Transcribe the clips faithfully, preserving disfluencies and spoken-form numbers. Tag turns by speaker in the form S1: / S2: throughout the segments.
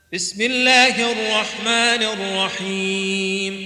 S1: بسم الله الرحمن الرحيم.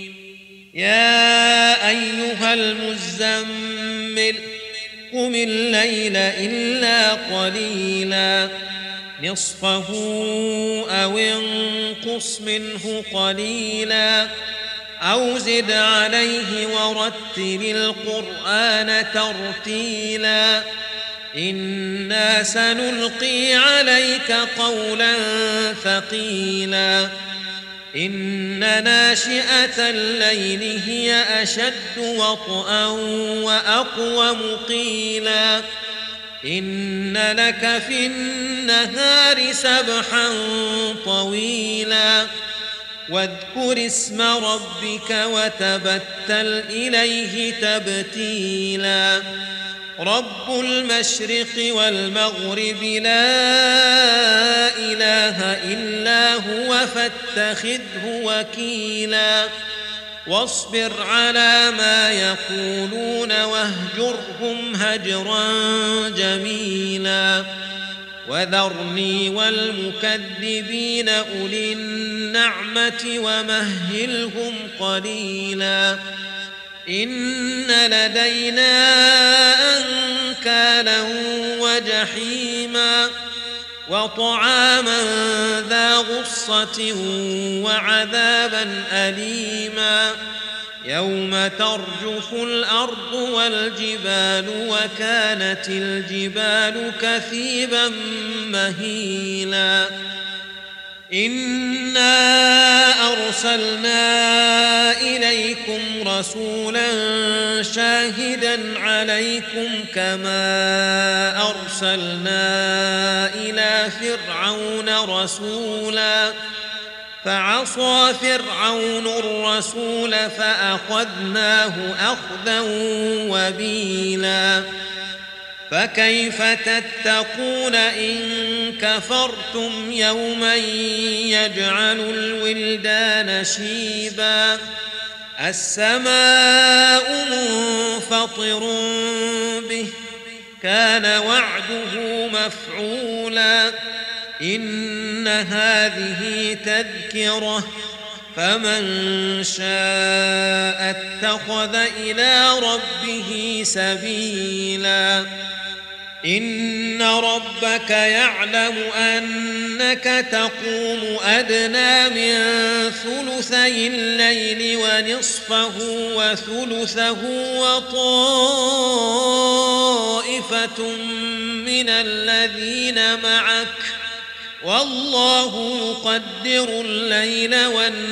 S1: يا أيها المزمل قم الليل إلا قليلا نصفه أو انقص منه قليلا أو زد عليه ورتل القرآن ترتيلا إنا سنلقي عليك قولا ثقيلا إن ناشئة الليل هي أشد وطئا وأقوم قيلا إن لك في النهار سبحا طويلا واذكر اسم ربك وتبتل إليه تبتيلا رب المشرق والمغرب لا إله إلا هو فاتخذه وكيلا واصبر على ما يقولون واهجرهم هجرا جميلا وذرني والمكذبين أولي النعمة ومهلهم قليلا إن لدينا أنكالا وجحيما وطعاما ذا غصة وعذابا أليما يوم ترجف الأرض والجبال وكانت الجبال كثيبا مهيلا إنا أرسلنا إليكم رسولا شاهدا عليكم كما أرسلنا إلى فرعون رسولا فعصى فرعون الرسول فأخذناه أخذا وبيلا فكيف تتقون إن كفرتم يوما يجعل الولدان شيبا السماء منفطر به كان وعده مفعولا إن هذه تذكرة فمن شاء اتخذ إلى ربه سبيلا إن ربك يعلم أنك تقوم أدنى من ثلثي الليل ونصفه وثلثه وطائفة من الذين معك والله يقدر الليل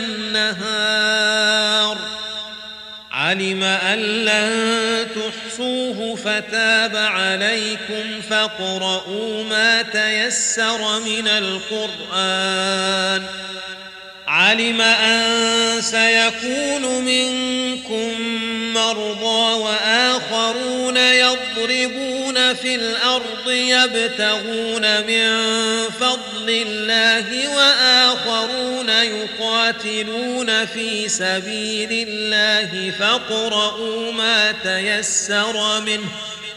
S1: والنهار علم أن لن تحصوه فتاب عليكم فاقرؤوا ما تيسر من القرآن علم أن سيكون منكم مرضى وآخرون يضربون في الأرض يبتغون من فضل الله وآخرون يقاتلون في سبيل الله فاقرؤوا ما تيسر منه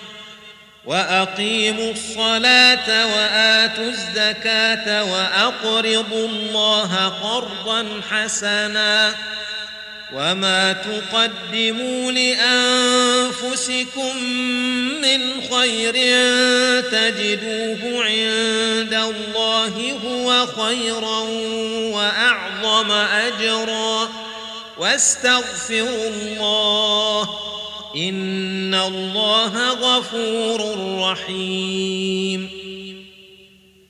S1: وأقيموا الصلاة وآتوا الزكاة وأقرضوا الله قرضا حسنا وما تقدموا لأنفسكم من خير تجدوه عند الله هو خيرا وأعظم أجرا واستغفروا الله إن الله غفور رحيم